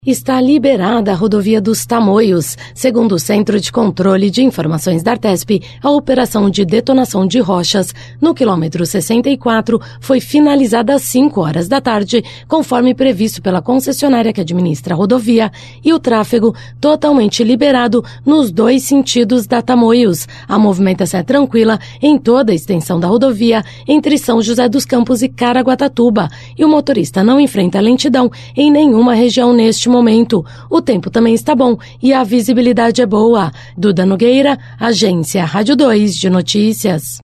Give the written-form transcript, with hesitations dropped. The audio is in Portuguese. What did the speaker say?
Está liberada a rodovia dos Tamoios. Segundo o Centro de Controle de Informações da Artesp, a operação de detonação de rochas no quilômetro 64 foi finalizada às 5 horas da tarde, conforme previsto pela concessionária que administra a rodovia, e o tráfego totalmente liberado nos dois sentidos da Tamoios. A movimentação é tranquila em toda a extensão da rodovia entre São José dos Campos e Caraguatatuba, e o motorista não enfrenta lentidão em nenhuma região neste momento. O tempo também está bom e a visibilidade é boa. Duda Nogueira, Agência Rádio 2 de Notícias.